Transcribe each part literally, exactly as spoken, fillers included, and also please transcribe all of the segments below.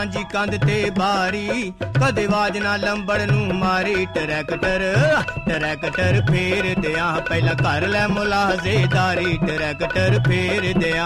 ਸਾਂਝੀ ਕੰਧ ਤੇ ਬਾਰੀ, ਕਦੇ ਆਵਾਜ਼ ਨਾ ਲੰਬੜ ਨੂੰ ਮਾਰੀ। ਟਰੈਕਟਰ ਟਰੈਕਟਰ ਫੇਰ ਦਿਆਂ, ਪਹਿਲਾਂ ਕਰ ਲੈ ਮੁਲਾਜ਼ੇਦਾਰੀ। ਟਰੈਕਟਰ ਫੇਰ ਦਿਆਂ।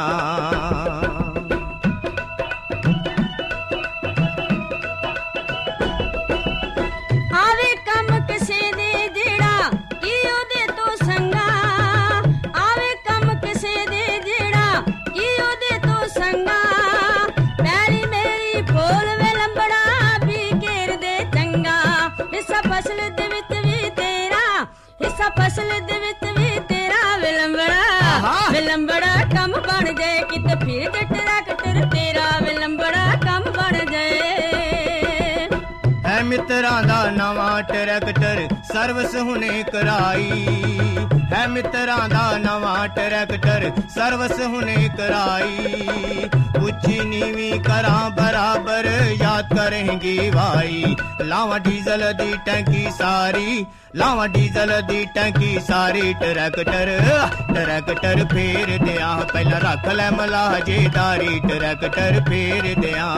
ਫਸਲ ਦੇ ਵਿੱਚ ਵੀ ਤੇਰਾ ਵਿਲੰਬੜਾ, ਵਿਲੰਬੜਾ ਕੰਮ ਬਣ ਜਾਏ ਕਿਤੇ ਫਿਰ ਤੇ ਟਰੈਕਟਰ ਤੇਰਾ। ਵਿਲੰਬੜਾ ਕੰਮ ਬਣ ਜਾਏ। ਹੈ ਮਿੱਤਰਾਂ ਦਾ ਨਵਾਂ ਟਰੈਕਟਰ ਸਰਵਿਸ ਹੁਣੇ ਕਰਾਈ। ਹੈ ਮਿੱਤਰਾਂ ਦਾ ਨਵਾਂ ਟਰੈਕਟਰ ਸਰਵਿਸ ਹੁਣੇ ਕਰਾਈ। ਉੱਚੀ ਨੀਵੀਂ ਕਰਾਂ ਬਰਾਬਰ ਯਾਦ ਕਰੇਂਗੀ ਭਾਈ। ਲਾਵਾਂ ਡੀਜ਼ਲ ਦੀ ਟੈਂਕੀ ਸਾਰੀ, ਲਾਵਾਂ ਡੀਜ਼ਲ ਦੀ ਟੈਂਕੀ ਸਾਰੀ। ਟਰੈਕਟਰ ਟਰੈਕਟਰ ਫੇਰ ਦਿਆਂ, ਪਹਿਲਾਂ ਰੱਖ ਲੈ ਮੁਲਾਜ਼ੇਦਾਰੀ। ਟਰੈਕਟਰ ਫੇਰ ਦਿਆਂ।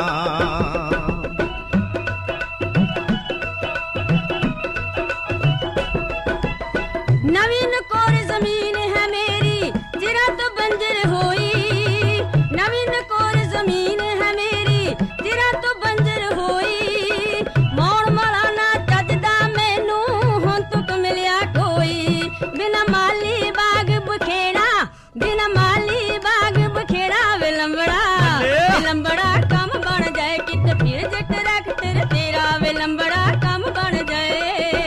ਨਵੀਨ ਕੋਰ ਜ਼ਮੀਨ ਹੈ ਮੇਰੀ ਜਿਰਾ ਤੋਂ ਬੰਜਰ ਹੋਈ। ਨਵੀਨ ਕੋਰ ਜ਼ਮੀਨ ਹੈ ਮੇਰੀ ਜਿਰਾ ਤੋਂ ਬੰਜਰ ਹੋਈ। ਮੌਣ ਮਾਲਾ ਨਾ ਚੱਜਦਾ ਮੈਨੂੰ ਹੁਣ ਤੁਕ ਮਿਲਿਆ ਕੋਈ। ਬਿਨਾ ਮਾਲੀ ਬਾਗ ਬਖੇੜਾ, ਬਿਨਾ ਮਾਲੀ ਬਾਗ ਬਖੇੜਾ। ਵਿਲੰਬੜਾ ਵਿਲੰਬੜਾ ਕੰਮ ਬਣ ਜਾਏ ਕਿਤੇ ਫਿਰ ਜੇ ਟਰੈਕਟਰ ਤੇਰਾ। ਵਿਲੰਬੜਾ ਕੰਮ ਬਣ ਜਾਏ।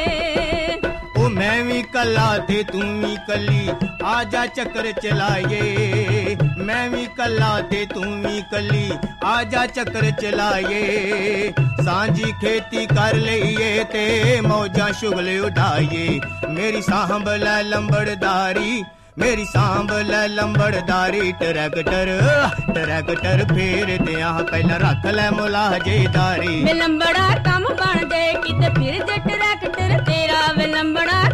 ਮੈਂ ਵੀ ਕੱਲਾ ਤੇ ਤੂੰ ਵੀ ਕੱਲੀ, ਆਜਾ ਚੱਕਰ ਚਲਾਈਏ। ਮੈਂ ਵੀ ਕੱਲਾ ਤੇ ਤੂੰ ਵੀ ਕੱਲੀ, ਆਜਾ ਚੱਕਰ ਚਲਾਈਏ। ਸਾਂਝੀ ਖੇਤੀ ਕਰ ਲਈਏ ਤੇ ਮੌਜਾਂ ਸ਼ੁਗਲ ਉਡਾਈਏ। ਮੇਰੀ ਸਾਂਭ ਲੈ ਲੰਬੜਦਾਰੀ, ਮੇਰੀ ਸਾਂਭ ਲੈ ਲੰਬੜਦਾਰੀ। ਟਰੈਕਟਰ ਟਰੈਕਟਰ ਫੇਰ ਦਿਆਂ, ਪਹਿਲਾਂ ਰੱਖ ਲੈ ਮੁਲਾਜ਼ੇਦਾਰੀ। ਵਿਲੰਬੜਾ ਕੰਮ ਬਣ ਜਾਏ ਕਿਤੇ ਫਿਰ ਜੇ ਟਰੈਕਟਰ ਤੇਰਾ। ਵਿਲੰਬੜਾ